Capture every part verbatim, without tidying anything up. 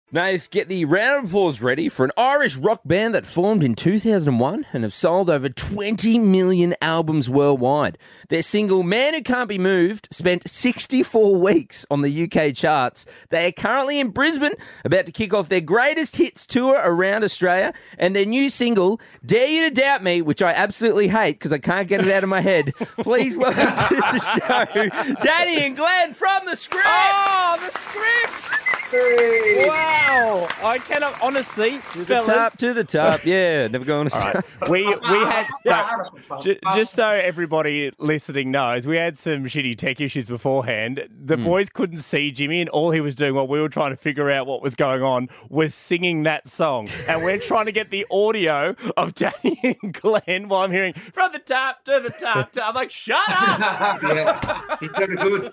Nath, get the round of applause ready for an Irish rock band that formed in two thousand one and have sold over twenty million albums worldwide. Their single, Man Who Can't Be Moved, spent sixty-four weeks on the U K charts. They are currently in Brisbane, about to kick off their greatest hits tour around Australia, and their new single, Dare You to Doubt Me, which I absolutely hate because I can't get it out of my head. Please welcome to the show, Danny and Glenn from The Script! Oh, The Script! Hey. Wow, I cannot honestly. To the fellas, top, to the top. Yeah, never going to All stop. right. We we had no, j- just so everybody listening knows, we had some shitty tech issues beforehand. The Mm. boys couldn't see Jimmy, and all he was doing while we were trying to figure out what was going on was singing that song. And we're trying to get the audio of Danny and Glenn while I'm hearing from the top to the top. To, I'm like, shut up. Yeah, he did it good.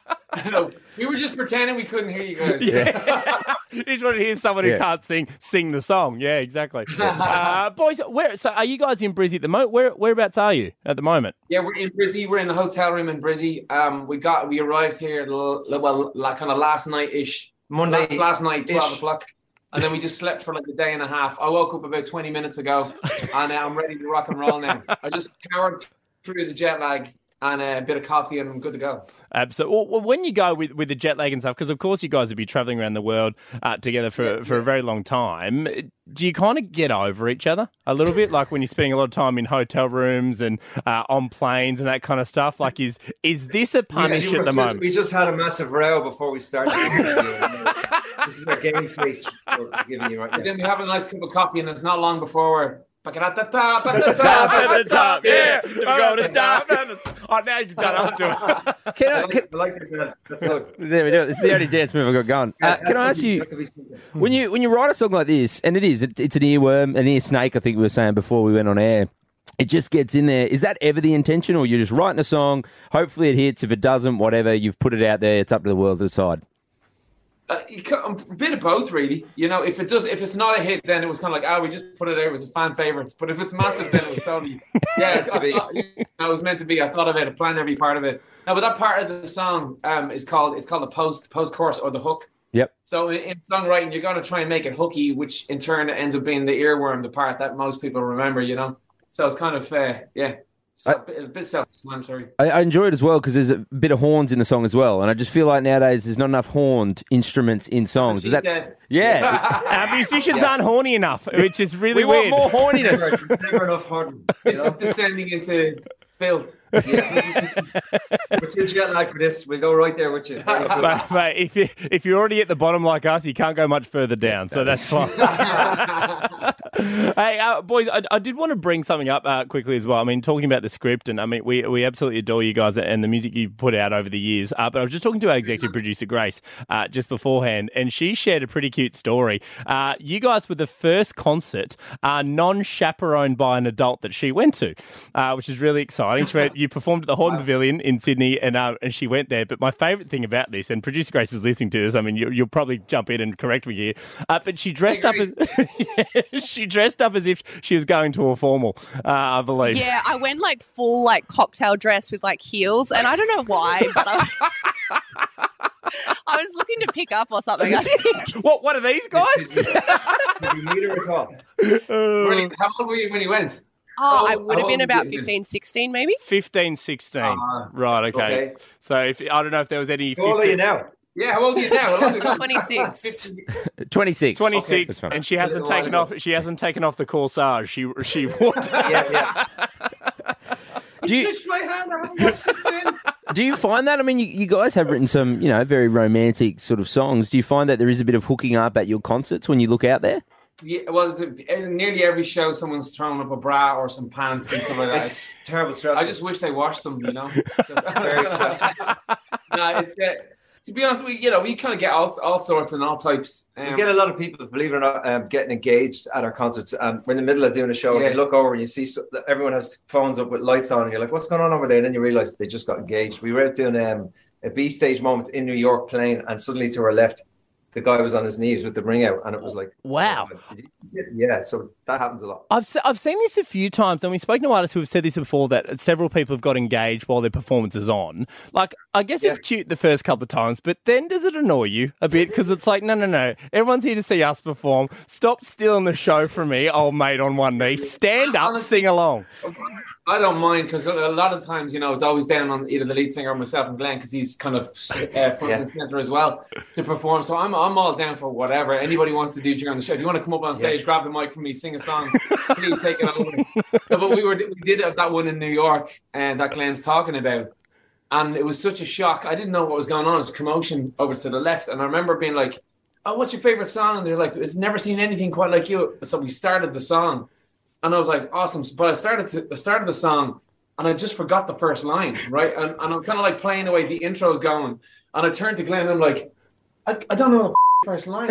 No, we were just pretending we couldn't hear you guys. Yeah. You just want to hear someone who Yeah. can't sing sing the song. Yeah, exactly. uh, boys, where? So, are you guys in Brizzy at the moment? Where whereabouts are you at the moment? Yeah, we're in Brizzy. We're in the hotel room in Brizzy. Um, we got we arrived here l- well, like kind of last night ish. Monday Last, last night, twelve ish. o'clock, and then we just slept for like a day and a half. I woke up about twenty minutes ago, and uh, I'm ready to rock and roll now. I just powered through the jet lag and a bit of coffee, and I'm good to go. Absolutely. Well, when you go with, with the jet lag and stuff, because of course you guys will be traveling around the world uh, together for, Yeah, for yeah. a very long time. Do you kind of get over each other a little bit, like when you're spending a lot of time in hotel rooms and uh, on planes and that kind of stuff? Like, is is this a punish Yeah, at the just- moment? We just had a massive row before we started this interview. This is our game face we're giving you right And now. then we have a nice cup of coffee, and it's not long before we're back at the top, at the Top top, at the top, yeah. We're We're going to stop. Oh, now you've done us to it. Can I I, like, can, I like the dance. That's good. there we do it. It's the only dance move I've got going. Uh, can I ask you, when you when you write a song like this, and it is, it, it's an earworm, an ear snake, I think we were saying before we went on air, it just gets in there. Is that ever the intention, or you're just writing a song, hopefully it hits, if it doesn't, whatever, you've put it out there, it's up to the world to decide? Uh, you ca- um, a bit of both, really. You know, if it does, if it's not a hit, then it was kind of like, oh, we just put it out. It was a fan favorites. But if it's massive, then it was totally, yeah, it's, to be. I thought- you know, it was meant to be. I thought of it, I planned every part of it. No, but that part of the song um, is called, it's called the post, post chorus or the hook. Yep. So in, in songwriting, you're going to try and make it hooky, which in turn ends up being the earworm, the part that most people remember. You know, so it's kind of, uh, yeah, so I- a bit, a bit self-explanatory. I, I enjoy it as well because there's a bit of horns in the song as well, and I just feel like nowadays there's not enough horned instruments in songs. Is that? Dead. Yeah. Our musicians aren't horny enough, which is really we weird. want more horniness. There's never enough harder. You This know? is descending into filth. Yeah, this is, we're too jet lagged for this. We'll go right there with you. But, but if you if you're already at the bottom like us, you can't go much further down. So that's fine. Hey, uh, boys, I, I did want to bring something up uh, quickly as well. I mean, talking about the script, and I mean, we we absolutely adore you guys and the music you've put out over the years. Uh, but I was just talking to our executive producer Grace uh, just beforehand, and she shared a pretty cute story. Uh, you guys were the first concert uh, non-chaperoned by an adult that she went to, uh, which is really exciting. She went, you performed at the Horton Pavilion in Sydney, and uh, and she went there. But my favourite thing about this, and producer Grace is listening to this, I mean, you, you'll probably jump in and correct me here, uh, but she dressed up as yeah, she dressed up as if she was going to a formal, uh, I believe. Yeah, I went like full like cocktail dress with like heels, and I don't know why, but I, I was looking to pick up or something. I think. What? What are these guys? Did you meet her at all? Really, how old were you when you went? Oh, I Oh, would have oh, been about yeah. fifteen, sixteen maybe. fifteen, sixteen. Ah, Right, okay. okay. So if I don't know if there was any How old are you fifteen, now? Yeah, how old are you now? How old are you? twenty-six. fifteen. twenty-six. twenty-six, That's fine. and she It's a hasn't little while taken ago. off. She hasn't taken off the corsage. She she wore. Yeah, yeah. Do you, Touched my hand, I haven't watched it since. do you find that? I mean, you, you guys have written some, you know, very romantic sort of songs. Do you find that there is a bit of hooking up at your concerts when you look out there? Yeah, well, it's a- nearly every show, someone's throwing up a bra or some pants and stuff like that. It's terrible stress. I just wish they washed them, you know. Very stressful. no, it's uh, to be honest, we you know we kind of get all all sorts and all types. Um, We get a lot of people, believe it or not, um, getting engaged at our concerts. And we're in the middle of doing a show, Yeah. and you look over and you see so, that everyone has phones up with lights on, and you're like, "What's going on over there?" And then you realise they just got engaged. We were out doing um, a B stage moment in New York playing, and suddenly to our left, the guy was on his knees with the ring out, and it was like, Wow. Did you, Yeah, so that happens a lot. I've se- I've seen this a few times, and we've spoken to artists who have said this before, that several people have got engaged while their performance is on. Like, I guess Yeah. it's cute the first couple of times, but then does it annoy you a bit? Because it's like, no, no, no. Everyone's here to see us perform. Stop stealing the show from me, old mate on one knee. Stand up, Honestly- sing along. I don't mind because a lot of times, you know, it's always down on either the lead singer or myself and Glenn because he's kind of uh, front Yeah. and center as well to perform. So I'm I'm all down for whatever anybody wants to do during the show. If you want to come up on stage, grab the mic from me, sing a song, please take it over. No, but we were we did that one in New York and that Glenn's talking about, and it was such a shock. I didn't know what was going on. It was commotion over to the left, and I remember being like, "Oh, what's your favorite song?" And they're like, "It's never seen anything quite like you." So we started the song. And I was like, awesome. But I started to, I started the song and I just forgot the first line, right? And, and I'm kind of like playing away, the intro's going. And I turned to Glenn and I'm like, I, I don't know the first line.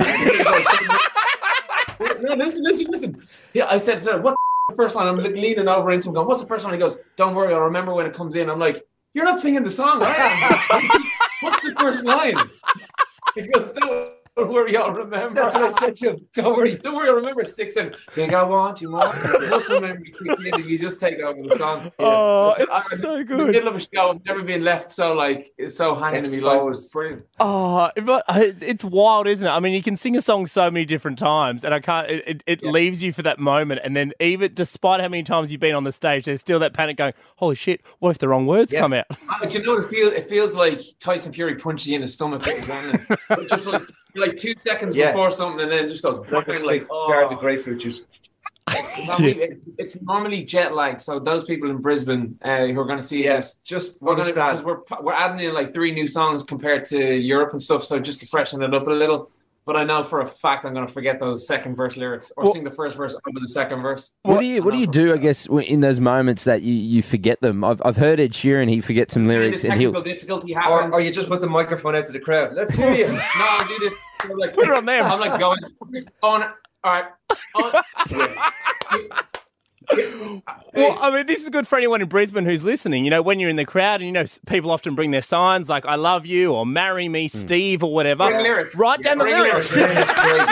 No, listen, listen, listen. Yeah, I said, so what's the first line? I'm leaning over into him going, what's the first line? He goes, don't worry, I'll remember when it comes in. I'm like, you're not singing the song, right? What's the first line? He goes, don't Don't worry, I'll remember. That's what I said to him. Don't worry, don't worry, I'll remember six and think I want you more. You must remember quickly if you just take over the song. Oh, Yeah. it's I- so In the good. middle of a show, I've never been left so like it's so hanging to me like Exposed. brilliant. Oh, but it's wild, isn't it? I mean, you can sing a song so many different times, and I can't. It, it, it Yeah. leaves you for that moment, and then even despite how many times you've been on the stage, there's still that panic going, "Holy shit! What if the wrong words Yeah. come out?" Uh, do you know what it feels? It feels like Tyson Fury punches you in the stomach with adrenaline. But just like like two seconds Yeah. before something, and then just goes Like a like, like, oh. guards of grapefruit juice. Well, we- it- it's normally jet lag. So those people in Brisbane uh, who are going to see Yes, this, just we're going to understand. because we're we're adding in like three new songs compared to Europe and stuff. So just to freshen it up a little. But I know for a fact I'm going to forget those second verse lyrics or Well- sing the first verse over the second verse. What do you What do you I know do? for I guess w- in those moments that you, you forget them. I've I've heard Ed Sheeran. He forgets some When the lyrics and he'll. technical difficulty Or, happens. or you just put the microphone out to the crowd. Let's hear you. No, I do this. I'm like, Put it on them. I'm like going on. All right. On. Well, I mean, this is good for anyone in Brisbane who's listening. You know, when you're in the crowd, and you know, s- people often bring their signs like "I love you" or "Marry me, Steve" or whatever. Bring lyrics. Write down the Bring lyrics. lyrics.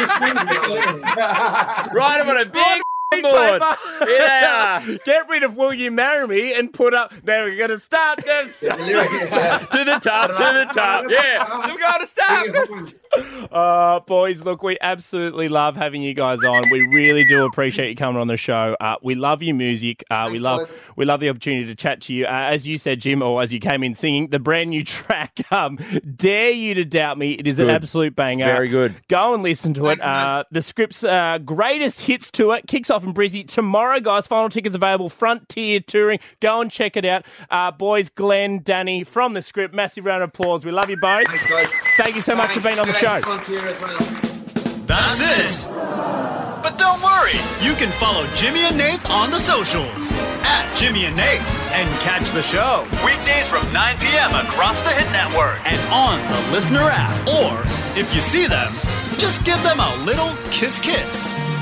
Write them on a big board. Paper. Here they are. Get rid of "Will you marry me" and put up. Now we're going to start this. The lyrics, yeah. To the top, to the top. Yeah, we've got to stop. Uh, boys, look, we absolutely love having you guys on. We really do appreciate you coming on the show. Uh, we love your music. Uh, we Thanks, love boys. we love the opportunity to chat to you. Uh, as you said, Jim, or as you came in singing, the brand new track, um, "Dare You to Doubt Me." It is an Good. absolute banger. Very good. Go and listen to it. Thanks, man. Uh, the Script's uh, greatest hits tour kicks off in Brizzy tomorrow, guys. Final tickets available. Frontier Touring. Go and check it out. Uh, boys, Glenn, Danny, from the Script. Massive round of applause. We love you both. Thanks, guys. Thank you so much for being on the show. Thanks. Fun to hear as well. That's it. But don't worry, you can follow Jimmy and Nate on the socials at Jimmy and Nate and catch the show weekdays from nine p.m. across the Hit Network and on the Listener app. Or if you see them, just give them a little kiss kiss.